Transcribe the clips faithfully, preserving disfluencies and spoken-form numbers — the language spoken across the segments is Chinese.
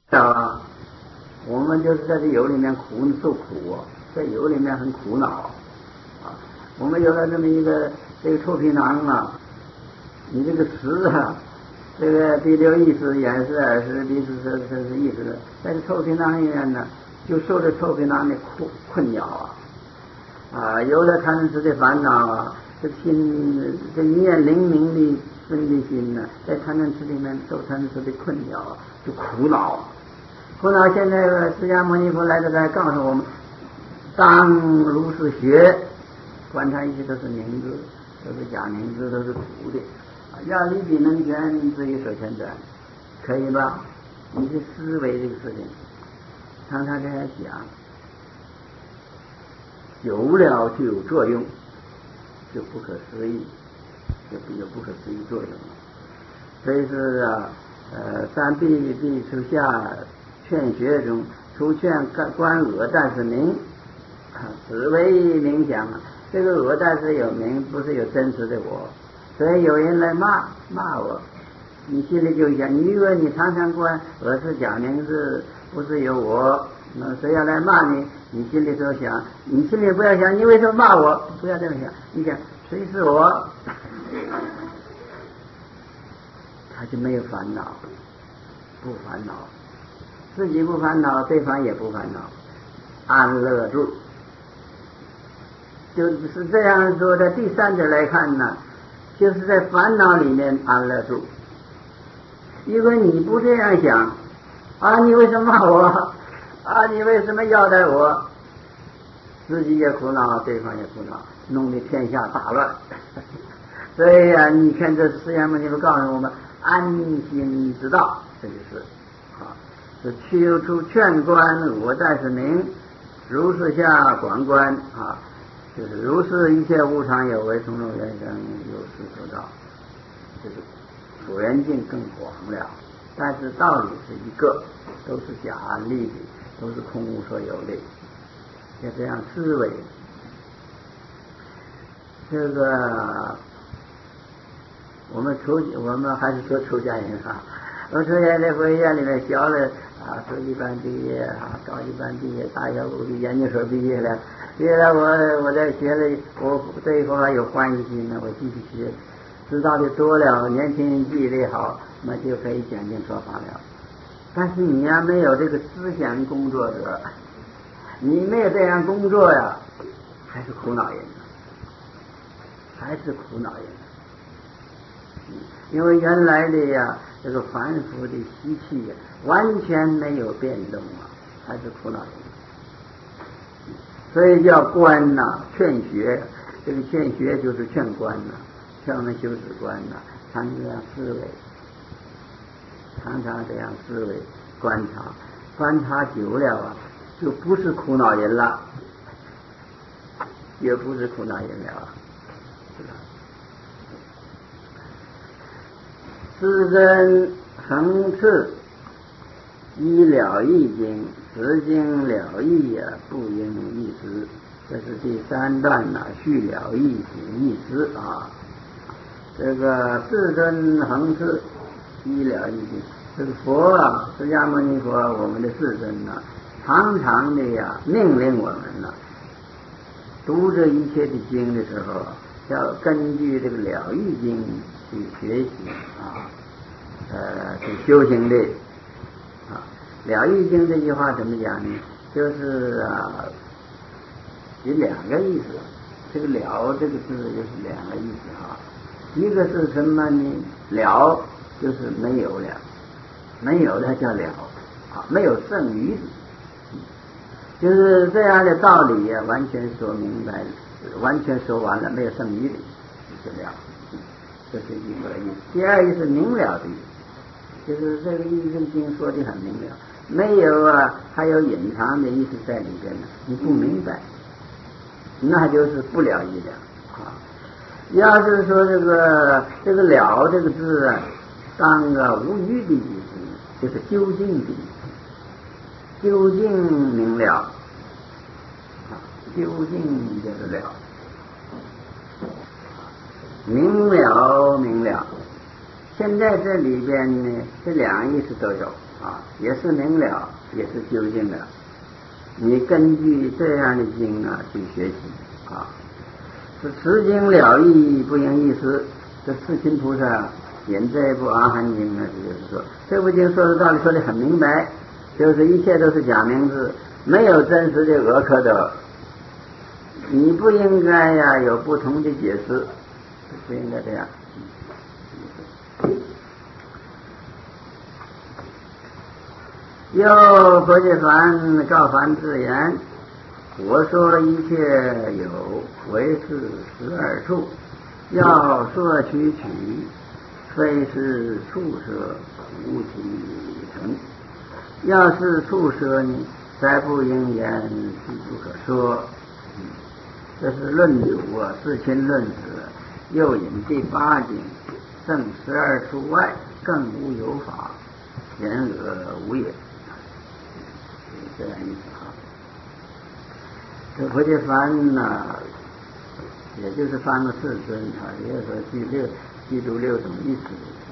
啊，我们就是在这有里面苦受苦啊，在有里面很苦恼啊。我们有了这么一个这个臭皮囊啊，你这个识啊，这个第六意识、眼识、耳识、鼻识、舌识、身识、意识，在这臭皮囊里面呢，就受这臭皮囊的困困扰啊。啊，有了贪嗔痴的烦恼啊，这心这念灵明的分的心呢，在贪嗔痴里面受贪嗔痴的困扰啊，就苦恼啊。苦恼现在释迦牟尼佛来这来告诉我们，当如是学，观察一切都是名字，都是假名字，都是苦的。要离彼能全，至于所全转，可以吧？你去思维这个事情，常常这样想，久了就有作用，就不可思议，就有不可思议作用了。所以是啊，呃，三必必出下劝学中，初劝观我但是名，此为冥想。这个我但是有名，不是有真实的我。所以有人来骂骂我，你心里就想，你如果你常常观我是假名字，不是有我，那谁要来骂你，你心里就想，你心里不要想你为什么骂我，不要这么想，你想谁是我，他就没有烦恼，不烦恼，自己不烦恼，对方也不烦恼，安乐住。就是这样说的。第三者来看呢，就是在烦恼里面安乐住。因为你不这样想啊，你为什么骂我啊？你为什么要待我？自己也苦恼，对方也苦恼，弄得天下大乱。所以啊，你看这释迦牟尼佛告诉我们安心之道，这就是啊，是去除劝观我但是名，如是下广观啊，就是如是一切无常有为，从中缘生，有是所造，就是所缘境更广了，但是道理是一个，都是假立的，都是空无所有的，要这样思维。这个我们出我们还是说出家人啊，我出家人在佛学院里面学了啊，初一班毕业啊，高一班毕业，大学部研究所毕业了。毕业了，我我在学了，我对佛法有欢喜心呢，我继续学，知道的多了，年轻人记忆力好，那就可以讲经说法了。但是你呀，没有这个思想工作者，你没有这样工作呀，还是苦恼人，还是苦恼人。因为原来的呀，这个凡夫的习气呀，完全没有变动啊，还是苦恼人。所以叫观呐、啊，劝学。这个劝学就是劝观呐、啊，劝我们修止观呐、啊，常常这样思维，常常这样思维观察，观察久了啊，就不是苦恼人了，也不是苦恼人了。自根恒次，依了义经，实经了义啊，不应义师。这是第三段呐、啊，续了义行义师啊。这个自根恒次，依了义经，这个佛啊，释迦牟尼佛，我们的世尊呐，常常的呀命令我们呐，读这一切的经的时候，要根据这个了义经去学习啊，呃，去修行的啊。了义经这句话怎么讲呢？就是啊，有两个意思。这个了这个字就是两个意思啊。一个是什么呢？了就是没有了，没有了叫了啊，没有剩余的。就是这样的道理呀、啊，完全说明白了，完全说完了，没有剩余的，就是了。这是一个意思。第二意思明了的意思，就是这个义经说的很明了，没有啊，还有隐藏的意思在里边呢，你不明白，那就是不了义了啊。要是说这个这个了这个字啊，当个无余的意思，就是究竟的意思，究竟明了啊，究竟就是了。明了明了， 现在这里边呢，这两个意思都有啊，也是明了，也是究竟了。你根据这样的经啊去学习啊，是持经了义不应意思。这世亲菩萨引这部阿含经呢，就是说这部经说的道理说的很明白，就是一切都是假名字，没有真实的讹可得。你不应该呀有不同的解释，不应该这样。又佛界凡告凡自言，我说一切有为是十二处，要摄取取，非是处舍，无其成。要是处舍呢，再不应言，是不可说。这是论主啊，世亲论子，又引第八经，正十二处外，更无有法，言讹无也。这样意思哈。这佛界梵呢，也就是翻了四尊啊，也就是说记六记住六种意思。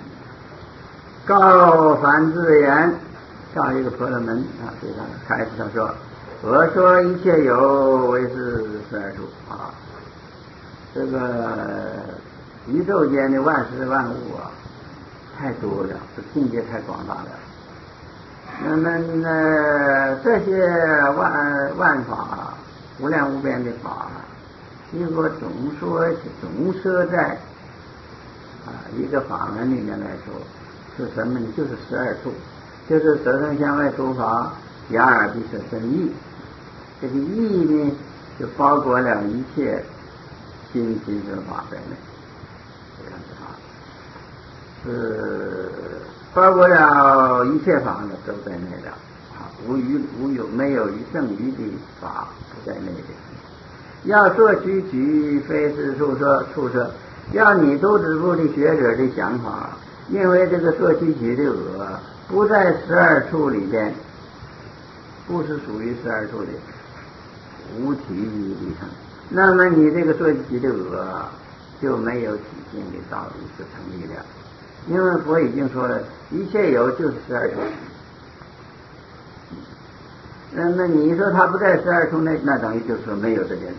告梵自言，告一个婆罗门啊，对他开始他说，我说一切有为是十二处啊，这个宇宙间的万事万物啊，太多了，这境界太广大了。那么呢，这些万万法，无量无边的法，如果总说总说在啊一个法门里面来说，是什么呢？就是十二处，就是舌身香味触法、眼耳鼻舌身意。这个意呢，就包括了一切心行者法在内，这样子啊，是包括了一切法呢都在内的啊，无余无有没有余剩余的法不在内的。要说取取，非是处舍处舍，要你都知部的学者的想法，因为这个说取取的讹不在十二处里边，不是属于十二处的。无体理成，那么你这个说起的讹就没有体性的道理就成立了，因为佛已经说了，一切有就是十二处。那么你说他不在十二处内，那等于就是说没有这件事。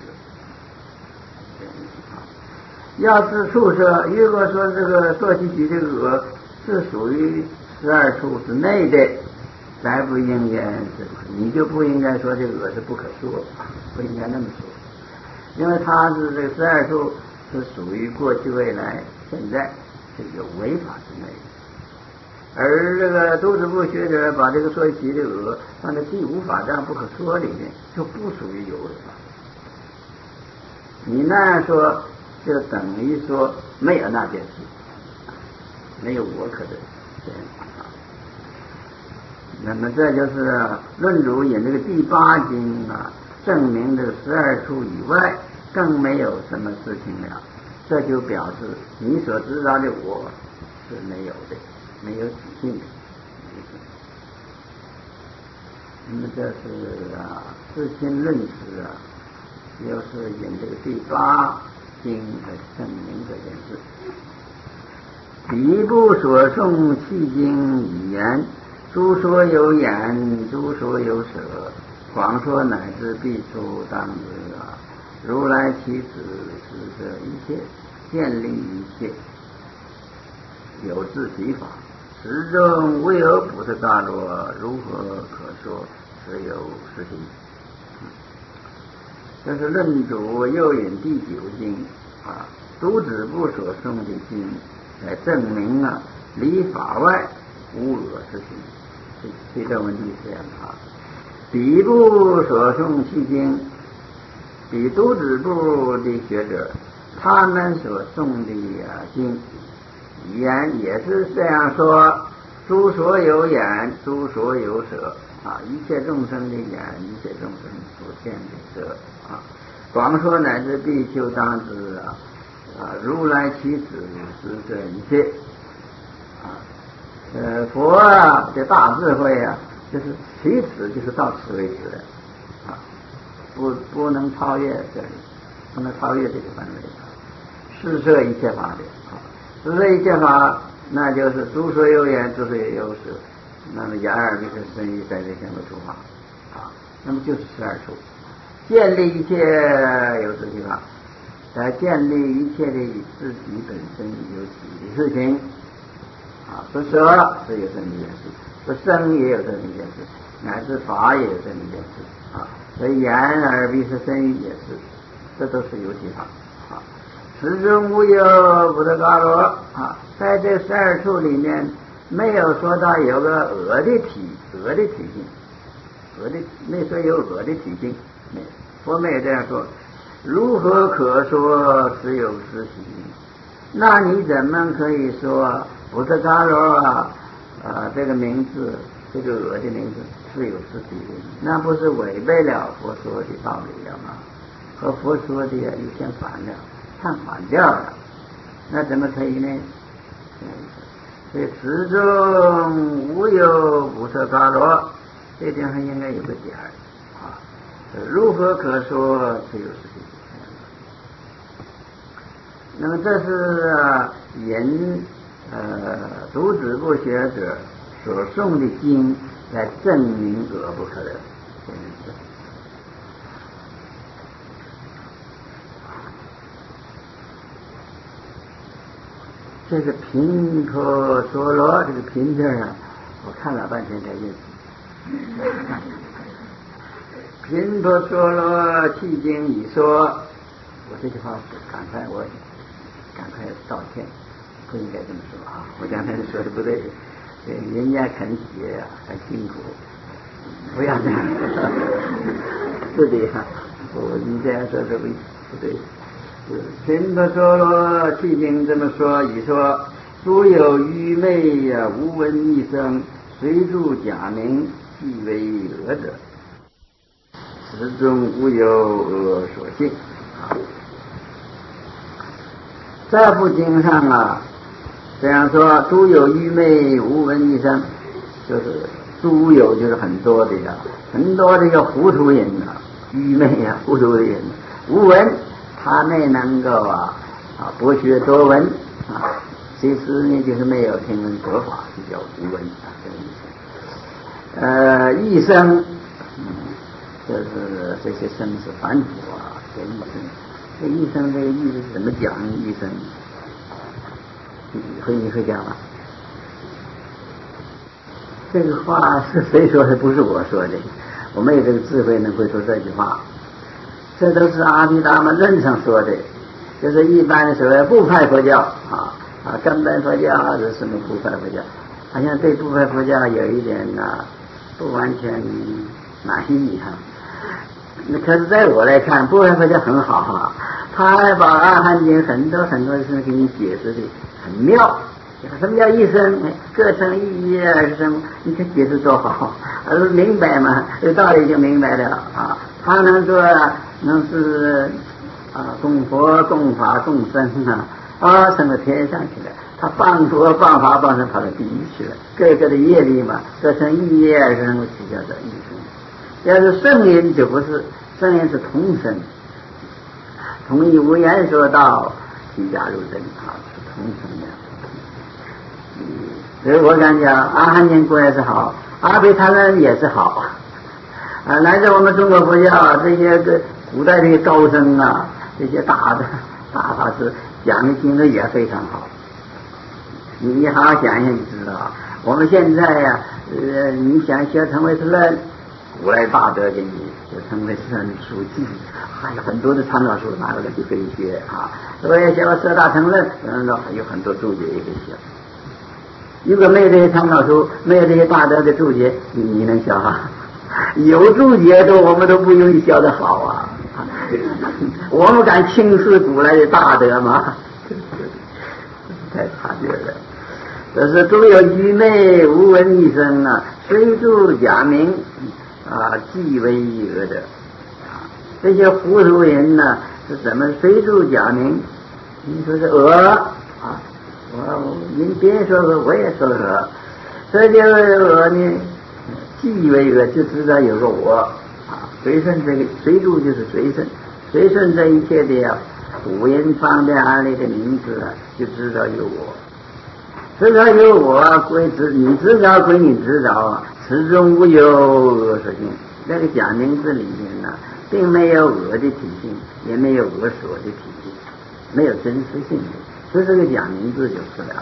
要是处舍，如果说这个说起起这个讹是属于十二处之内的，再不应该，你就不应该说这个是不可说，不应该那么说，因为它是这个十二处是属于过去、未来、现在是有违法之内的，而这个都知部学者把这个说起的讹放在第五法藏不可说里面，就不属于有违法。你那样说，就等于说没有那件事，没有我可的这样。那么这就是论主引这个第八经啊，证明这十二处以外更没有什么事情了，这就表示你所知道的我是没有的，没有体性的。那么这是啊世亲论词啊，又是引这个第八经来证明这件事。彼部所诵契经语言，诸说有眼，诸说有舌，广说乃至必出当知啊！如来其子是这一切，建立一切，有自己法，实中无有菩萨大罗，如何可说？实有实行。这是论主又引第九经啊，都知部所诵的经，来证明啊，离法外无我实行。这个问题是这样啊，彼部所诵契经，彼都知部的学者，他们所诵的啊经语言也是这样说：诸所有眼，诸所有舌啊，一切众生的眼，一切众生所见的舌啊，广说乃至必修当知啊啊，如来其子是这一切啊。呃，佛啊的大智慧啊，就是其此就是到此为止的啊，不不能超越这里，不能超越这个范围，是摄一切法的啊，是摄一切法那就是诸所有言，诸所有有时，那么言而必是生于在这相的处法啊，那么就是十二处，建立一切有这句话，来建立一切的自己本身有己的事情啊，不舍是有这么一件事，不生也有这么一件事，乃至法也有这么一件事啊，所以言而必是生于也是，这都是有体法啊。始终无有不得嘎罗啊，在这十二处里面没有说它有个鹅的体，鹅的体性，鹅的没说有鹅的体性，没佛没有这样说。如何可说实有实体？那你怎么可以说不得嘎罗啊？啊，这个名字，这个鹅的名字是有实体的，那不是违背了佛说的道理了吗？和佛说的又相反了。唱反调了，那怎么可以呢？所以始终无有不设嘎罗，这地方应该有个点儿啊。如何可说只有实体？那么这是引呃读子部学者所诵的经来证明俄不可得。这个频婆娑罗，这个频字啊，我看了半天才认识。频婆娑罗迄今已说，我这句话是赶快，我赶快道歉，不应该这么说啊！我刚才说的不对，人家肯学啊，很辛苦，不要这样。是的呀，我你这样说是不不对。频婆娑罗迄今这么说，已说诸有愚昧呀、啊，无闻一声，随著假名，即为讹者，始终无有讹所信啊。这部经上啊，这样说，诸有愚昧，无闻一声，就是诸有就是很多的呀，很多这个糊涂人啊，愚昧啊，糊涂的人，无闻。他没能够啊啊博学多闻啊，其实呢就是没有听闻佛法，就叫无闻啊这个意思。呃，一生，嗯，就是这些生是凡夫啊，这一生，这一生这个意思怎么讲？一生，你会你会讲吗？这个话是谁说的？不是我说的，我没有这个智慧能会说这句话。这都是阿毗达摩论上说的，就是一般的所谓部派佛教啊啊，根本佛教是什么部派佛教？好像对部派佛教有一点呢、啊、不完全满意哈、啊。那可是在我来看，部派佛教很好哈、啊，他还把阿含经很多很多事给你解释的很妙。什么叫一生？各生一一二生，你看解释多好，而是明白嘛，有道理就明白了啊。他能说能是啊供佛供法供僧啊啊升到天上去了，他谤佛谤法谤僧跑到地狱去了，各个的业力嘛，各生一一二生就叫做一生。要是圣人就不是，圣人是同生，同一无言说道，即加入真啊，是同生的。所以我感觉阿含经果然是好，阿毗达摩也是好啊。来自我们中国佛教这些个古代的高僧啊，这些大的大法师讲的经都也非常好。你你好好想想就知道，我们现在呀、啊，呃，你想学成为是论，古来大德给你就成为是书记，还有很多的参考书拿过来就可以学啊。如果要学十大成论，嗯，有很多注解也可以学。如果没有这些参考书，没有这些大德的注解，你你能学啊？有注解的我们都不容易学得好啊！我们敢轻视古来的大德吗？太差别了。这是诸有愚昧，无闻一声啊，随著假名啊，即为讹者啊。这些糊涂人呢、啊，是怎么随著假名？你说是讹啊？我您别说讹，我也说讹。这就是讹呢，即为讹，就知道有个我啊。随顺这个随著就是随顺，随顺这一切的五音方便安类的名字啊，就知道有我。 知道有我归知，你知道归你知道，始终无有恶所性。这个假名字里面呢，并没有我的体性，也没有我所的体性，没有真实性的，就这个假名字就是了。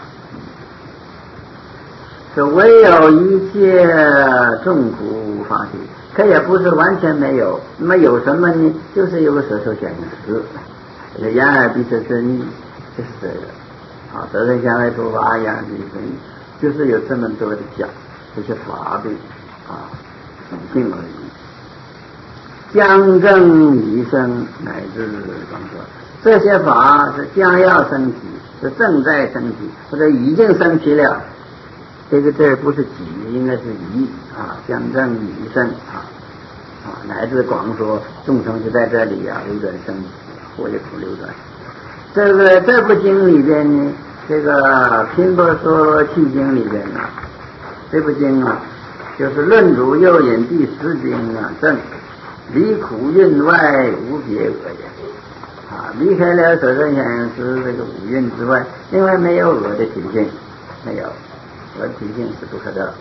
说唯有一切众苦法体，可也不是完全没有。那么有什么呢？就是有个色受想行识，眼耳鼻舌身意，就是这个。啊，色受想行识诸法眼耳鼻舌身意，就是有这么多的讲这些法的啊属性而已。将正已生乃至广说，这些法是将要升起，是正在升起，或者已经升起了。这个字不是己，应该是已啊，将正已生啊啊，乃至广说众生就在这里啊，流转生死，或者不流转。这个这部经里边呢，这个频婆娑罗契经里边呢，这部经啊，就是论主右引第十经啊，正离苦蕴外无别恶也啊，离开了色受想行识这个五蕴之外，另外没有我的体性，没有。我的体性是不可得。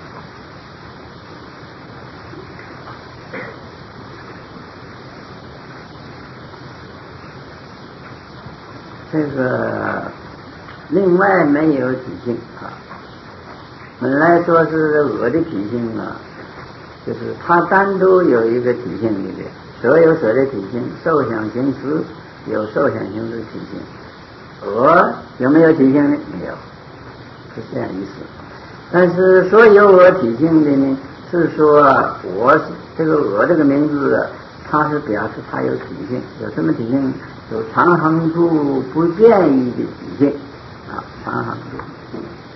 这个另外没有体性啊，本来说是我的体性啊，就是它单独有一个体性里面，所有所的体性，受想行识有受想行识体性，我有没有体性呢？没有，是这样意思。但是说有我体性的呢，是说我这个我这个名字，它是表示它有体性，有什么体性？有常恒住不变异的体性啊，常恒住。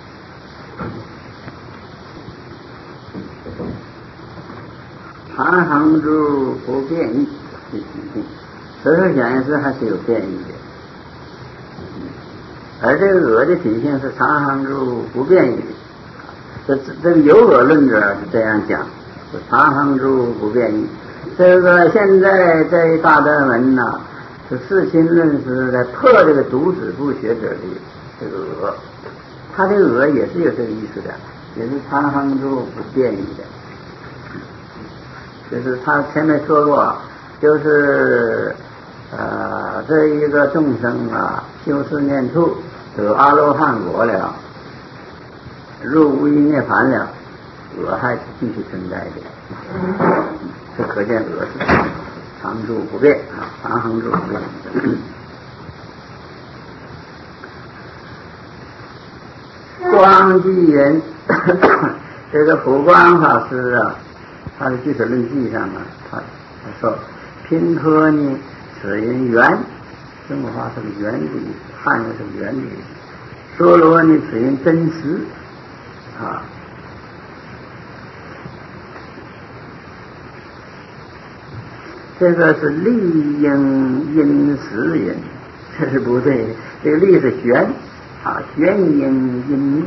常恒住不变异的体性，色受想行识还是有变异的，而这个我的体性是常恒住不变异的。这这个有我论者是这样讲，常恒住不变异。这个现在在大德门呢，是世亲论师在破这个独子部学者的这个我，他这个我也是有这个意思的，也是常恒住不变异的。就是他前面说过，就是呃这一个众生啊，修四念处得阿罗汉果了，入无余涅盘了，我还是继续存在的。这可见我是常住不变啊，常恒住不变。光寂人，这个普光法师啊，他的《俱舍论记》上啊，他他说频婆呢，此人缘，中国话是个缘的意思，汉语是缘的意思。娑罗呢，此人真实啊。这个是力应因实人，这是不对。这个力是玄啊，玄应因力。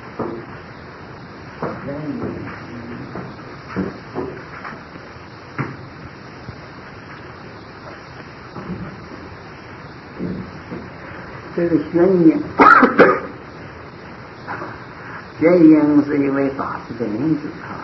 这个玄应，玄应是一位法师的名字啊。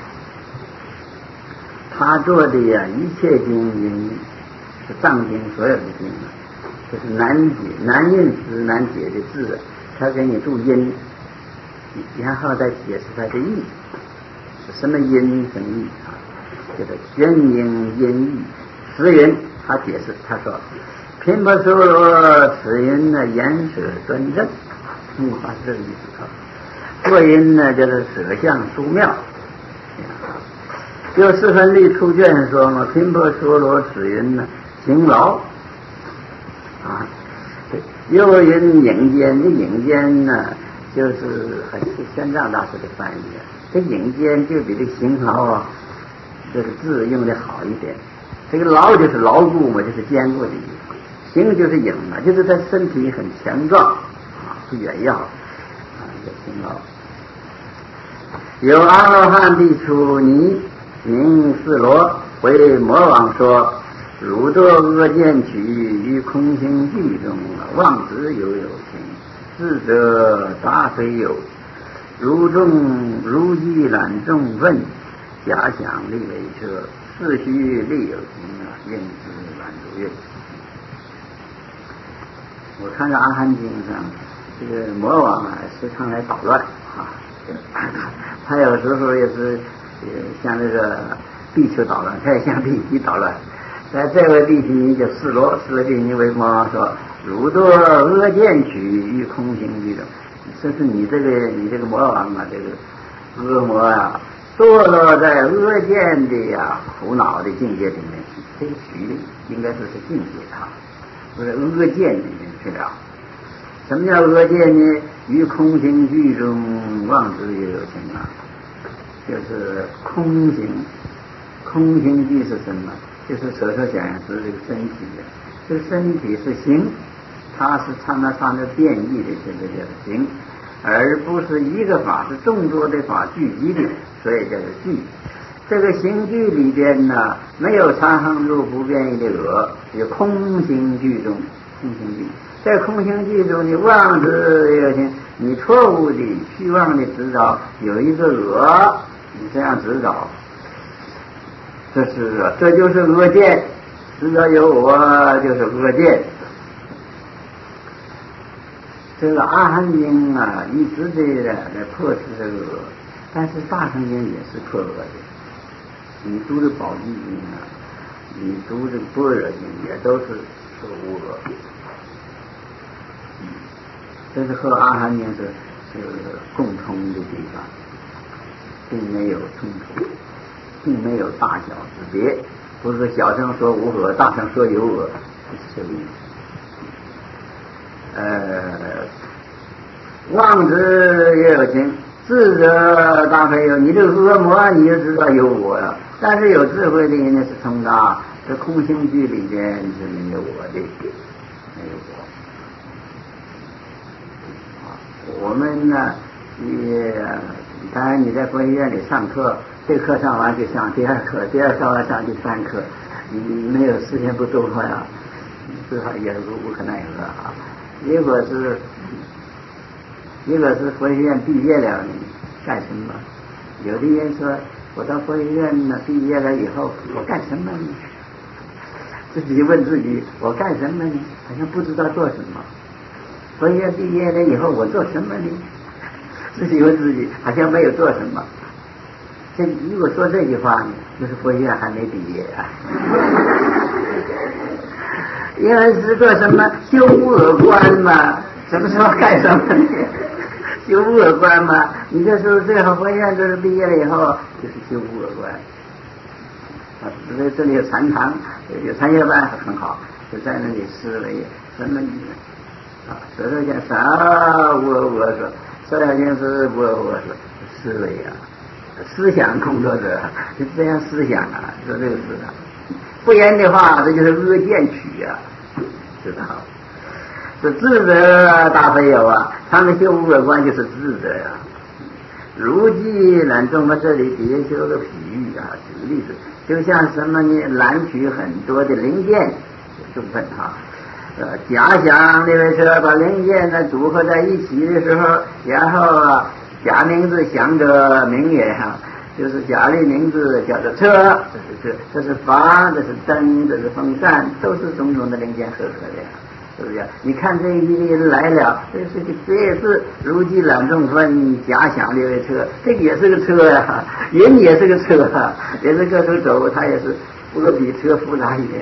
他做的呀，一切经因是藏经所有的经，就是难解难认识难解的字，他给你注音，然后再解释它的意，是什么音什么意啊？叫做玄应音义。实云他解释，他说频婆娑罗此音呢，言舍端正，嗯，他是这个意思啊。作音呢，就是舍相殊妙。有四分律出卷说嘛，频婆娑罗此云呢，行劳啊。又云影间，这影间呢，就是很是玄奘大师的翻译啊。这影间就比这个行劳啊，这个字用的好一点。这个牢就是牢固嘛，就是坚固的意思。行就是影嘛，就是他身体很强壮啊，不远要啊，叫行劳。有阿罗汉地出尼。名四罗回魔王说：“汝作恶见取于空性地中，妄执犹有情。 智者大非有，如众如意览众问，假想立为车，是须立有情啊，应知满足愿。我看到《阿含经》上，这个魔王啊，时常来捣乱啊，他有时候也是像这个地球捣乱，他也像地球捣乱。在这位地区叫示罗，示罗地区为魔王说：“汝堕阿见取于空行居中。”这是你这个你这个魔王啊，这个恶魔啊，堕落在阿见的呀苦恼的境界里面去。这个取的应该说是境界啊，不是阿见里面去了。什么叫阿见呢？于空行居中妄之也有情啊，就是空行。空行居是什么？就是所说讲是这个身体的，这个身体是形，它是常常常的变异的，这个叫做形，而不是一个法，是众多的法聚集的，所以叫做聚。这个形聚里边呢，没有常恒住不变异的我，有空行居中，空行居。在空行居中，你妄之有情，你错误的虚妄的知道有一个我，你这样知道。这是这就是阿见，知道有我就是阿见。这个阿含经啊，一直的来破除这个恶，但是大乘经也是破恶的。你读的宝积经啊，你读这个般若经也都是说无恶。嗯，这是和阿含经是是共通的地方，并没有冲突。并没有大小之别，不是小声说无我，大声说有我，不是这个意思。呃，妄之也有情，智者大非有。你这个恶魔，你就知道有我了。但是有智慧的人呢，是通达这空性居里边是没有我的，没有我。啊，我们呢，也当然你在佛学院里上课。这课上完就上第二课，第二上完上第三课，你没有时间不多呀，最好也是无可奈何啊。如果是如果是佛学院毕业了，你干什么？有的人说，我到佛学院呢毕业了以后，我干什么呢？自己问自己，我干什么呢？好像不知道做什么。佛学院毕业了以后，我做什么呢？自己问自己，好像没有做什么。这如果说这句话呢，就是佛学院还没毕业啊。因为是做什么修恶观嘛，什么时候干什么呢？修恶观嘛，你这时候最后佛学院就是毕业了以后，就是修恶观。啊，这这里有禅堂，有禅学班很好，就在那里思维什么啊，所以讲啥我我说，这两件事我我说思维啊。思想工作者就这样思想啊，说这个思想，不然的话，这就是阿见取啊，知道？这智者大非有啊，他们修无我观就是智者呀、啊。如记览众嘛，这里别修个比喻啊，举个例子，就像什么呢？揽取很多的零件，众分哈。呃，假想那位车把零件呢组合在一起的时候，然后啊。假名字想着名也哈，就是假的名字叫做车，这是车，这是房，这是灯，这是风扇，都是种种的零件合合的呀，是不是？你看这一个人来了，这是这也是如记览众分，假想这位车，这个也是个车呀、啊，人也是个车、啊，也是各处走，它也是不过比车复杂一点，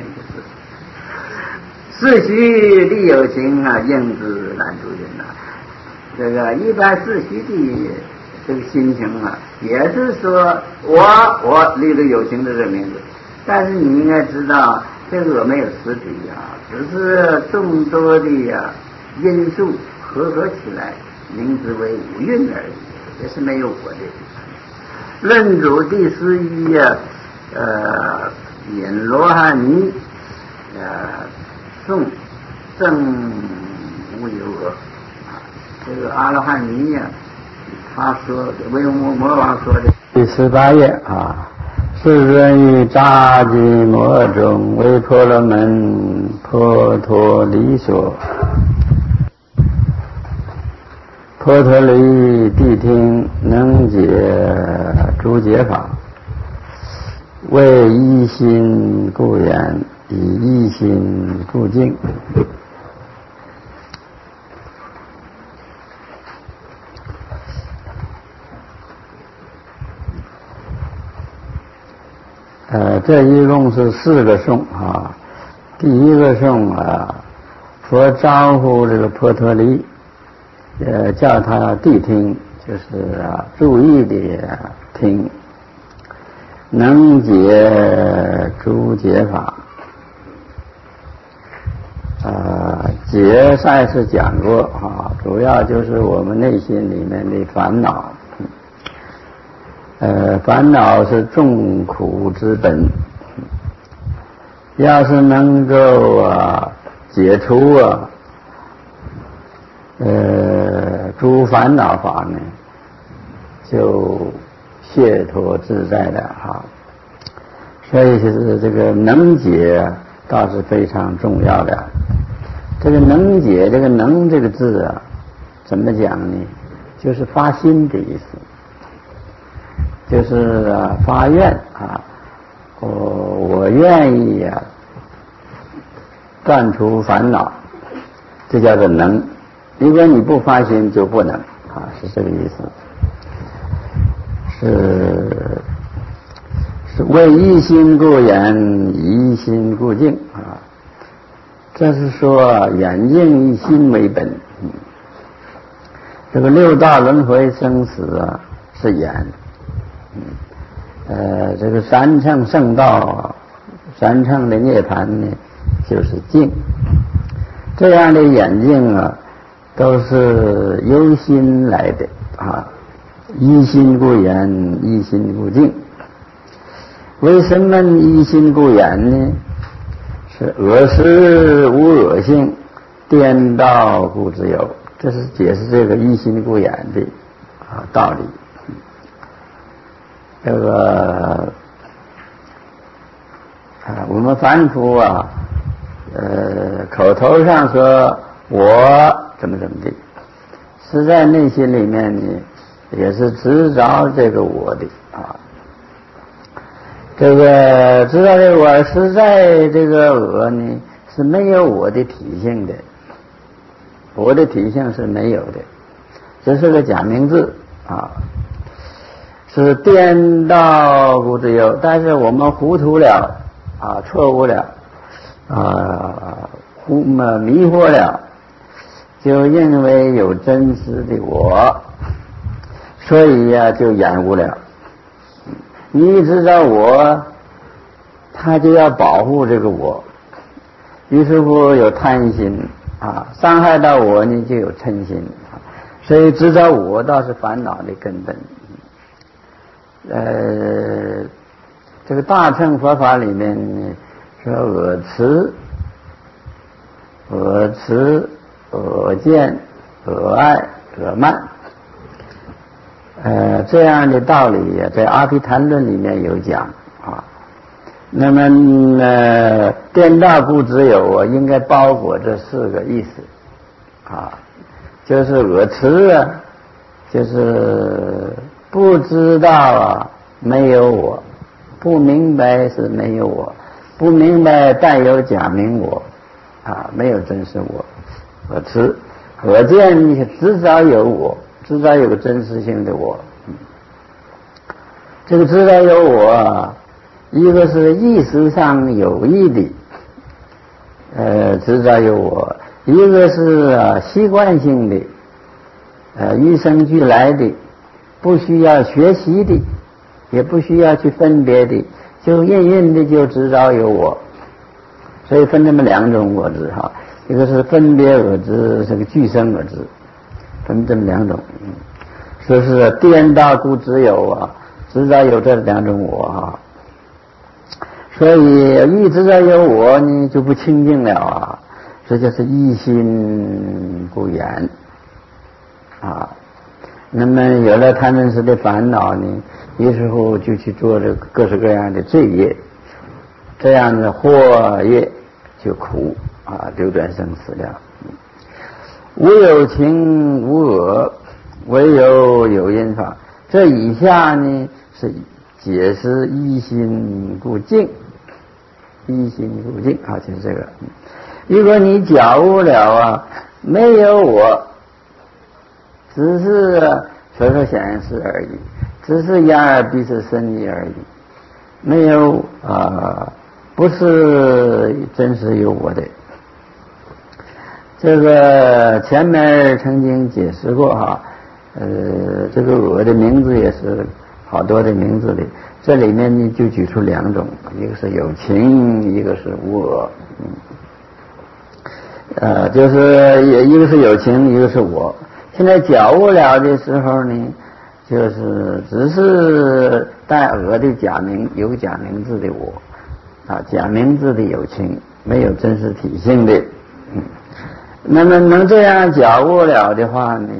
就是。是须立有情啊，应知难住人啊。这个一般自虚的这个心情啊，也是说我我立了有情的这个名字，但是你应该知道，这个没有实体啊，只是众多的呀、啊、因素合合起来，名字为五蕴而已，也是没有我的。论主第十一呀、啊，呃，引罗汉尼，呃，宋正无有我。这个阿罗汉尼呀、啊，他说为魔魔王说的第十八页啊，世尊于扎基摩中为婆罗门婆陀离所， 婆陀离谛听能解诸解法，为一心故言，以一心故境。呃，这一共是四个颂啊。第一个颂啊，佛招呼这个婆陀离，呃，叫他谛听，就是啊，注意的听，能解诸解法。啊，解上次讲过啊，主要就是我们内心里面的烦恼。呃，烦恼是众苦之本，要是能够啊解除啊呃诸烦恼法呢，就解脱自在的哈。所以是这个能解倒是非常重要的。这个能解，这个能这个字啊，怎么讲呢？就是发心的意思。就是啊，发愿啊，我我愿意啊，断除烦恼，这叫做能。如果你不发心，就不能啊，是这个意思。是是为一心故言，一心故境啊。这是说眼镜以心为本。嗯，这个六道轮回生死啊，是眼。嗯，呃，这个三乘圣道，三乘的涅槃呢，就是境。这样的眼镜啊，都是由心来的啊。一心故言，一心故境。为什么一心故言呢？是恶事无恶性，颠倒故自有。这是解释这个一心故言的啊道理。这个啊，我们凡夫啊，呃，口头上说我怎么怎么的，实在内心里面呢，也是执着这个我的啊。这个知道这个我实在这个我呢是没有我的体性的，我的体性是没有的，这是个假名字啊。是颠倒故自有，但是我们糊涂了啊，错误了啊，糊嘛迷惑了，就认为有真实的我，所以呀、啊、就掩误了。你知道我，他就要保护这个我，于是乎有贪心啊，伤害到我呢就有嗔心，所以知道我倒是烦恼的根本。呃，这个大乘佛法里面说我执、我执、我见、我爱、我慢，呃，这样的道理呀，在阿毗昙论里面有讲啊。那么呃，颠倒故自有啊，应该包裹这四个意思啊，就是我执啊，就是不知道啊，没有我，不明白是没有我，不明白带有假名我，啊，没有真实我。我知，我见你至少有我，至少有个真实性的我。嗯、这个至少有我啊，一个是意识上有意的，呃，至少有我；一个是啊习惯性的，呃，与生俱来的。不需要学习的，也不需要去分别的，就隐隐的就知道有我。所以分这么两种我执哈，一个是分别我执，这个俱生我执，分这么两种。嗯，说是颠倒故自有啊，知道有这两种我哈。所以一知道有我呢，就不清净了啊，这就是一心不言啊。那么有了贪嗔痴的烦恼呢，于是乎就去做这个各式各样的罪业，这样的祸业就苦啊，流转生死了。无有情无我， 唯有有因法。这以下呢是解释一心故境，一心故境啊，就是这个。如果你觉悟了啊，没有我，只是说说显示而已，只是眼耳鼻舌身意而已，没有啊、呃，不是真实有我的。这个前面曾经解释过哈，呃，这个我的名字也是好多的名字里，这里面呢就举出两种，一个是有情，一个是无我。嗯，呃，就是一个是有情，一个是我。现在觉悟了的时候呢，就是只是带我的假名，有假名字的我，啊，假名字的有情，没有真实体性的。嗯，那么能这样觉悟了的话呢，